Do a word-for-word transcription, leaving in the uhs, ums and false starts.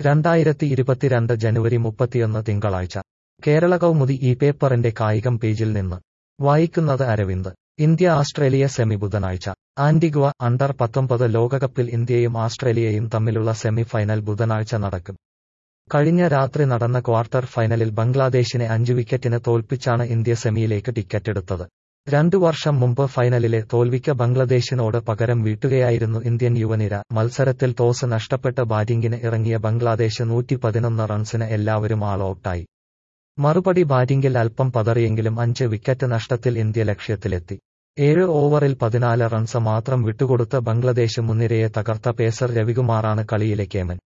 രണ്ടായിരത്തി ഇരുപത്തിരണ്ട് ജനുവരി മുപ്പത്തിയൊന്ന് തിങ്കളാഴ്ച കേരള കൗമുദി ഈ പേപ്പറിന്റെ കായികം പേജിൽ നിന്ന് വായിക്കുന്നത് അരവിന്ദ്. ഇന്ത്യ ഓസ്ട്രേലിയ സെമി ബുധനാഴ്ച. ആന്റിഗ്വ അണ്ടർ പത്തൊമ്പത് ലോകകപ്പിൽ ഇന്ത്യയും ഓസ്ട്രേലിയയും തമ്മിലുള്ള സെമി ഫൈനൽ ബുധനാഴ്ച നടക്കും. കഴിഞ്ഞ രാത്രി നടന്ന ക്വാർട്ടർ ഫൈനലിൽ ബംഗ്ലാദേശിനെ അഞ്ച് വിക്കറ്റിന് തോൽപ്പിച്ചാണ് ഇന്ത്യ സെമിയിലേക്ക് ടിക്കറ്റെടുത്തത്. രണ്ടു വർഷം മുമ്പ് ഫൈനലിലെ തോൽവിക്ക് ബംഗ്ലാദേശിനോട് പകരം വീട്ടുകയായിരുന്നു ഇന്ത്യൻ യുവനിര. മത്സരത്തിൽ ടോസ് നഷ്ടപ്പെട്ട് ബാറ്റിംഗിന് ഇറങ്ങിയ ബംഗ്ലാദേശ് നൂറ്റി പതിനൊന്ന് റൺസിന് എല്ലാവരും ആൾ ഔട്ടായി. മറുപടി ബാറ്റിംഗിൽ അല്പം പതറിയെങ്കിലും അഞ്ച് വിക്കറ്റ് നഷ്ടത്തിൽ ഇന്ത്യ ലക്ഷ്യത്തിലെത്തി. ഏഴ് ഓവറിൽ പതിനാല് റൺസ് മാത്രം വിട്ടുകൊടുത്ത് ബംഗ്ലാദേശ് മുൻനിരയെ തകർത്ത പേസർ രവികുമാറാണ് കളിയിലെ കേമൻ.